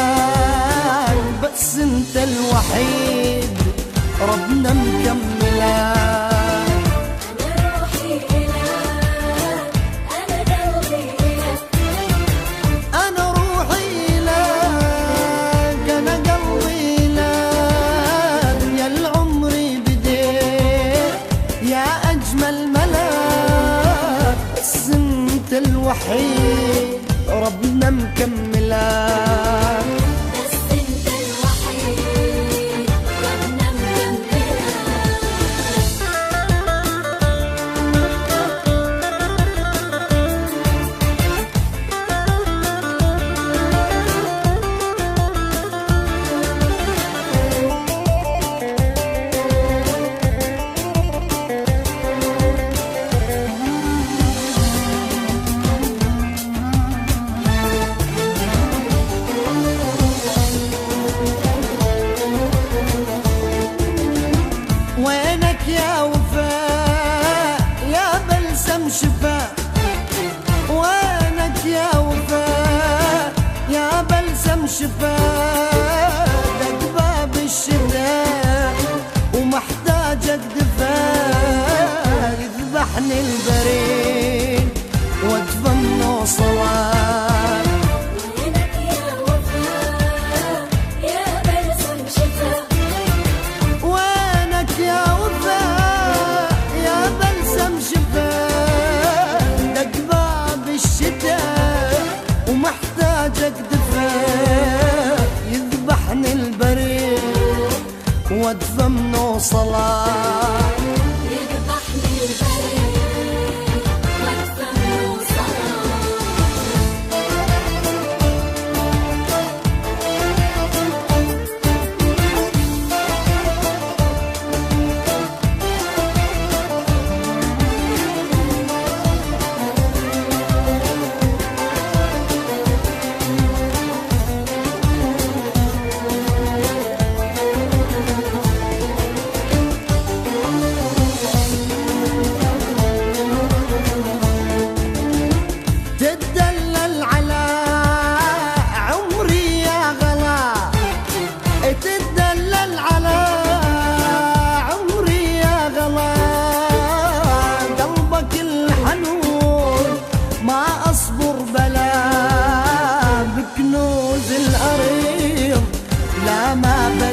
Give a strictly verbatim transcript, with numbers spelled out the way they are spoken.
بس انت الوحيد ربنا مكملك. الوحيد ربنا مكملك. بس انت الوحيد ربنا شفاء، وينك يا وفاء يا بلسم شفاء، دق باب الشتاء ومحتاجك دفاء، يذبحني البريد واتفنى صلاة. وينك يا وفاء يا بلسم شفاء، وينك يا وفاء يا بلسم شفاء، ومحتاجك دفاء، يذبحني البريد وادفمنه صلاة. يذبحني البريد وادفمنه صلاة. تدلل على عمري يا غلا، تدلل على عمري يا غلا، قلبك الحنون ما أصبر بلا، بكنوز الأريض لا ما بلا.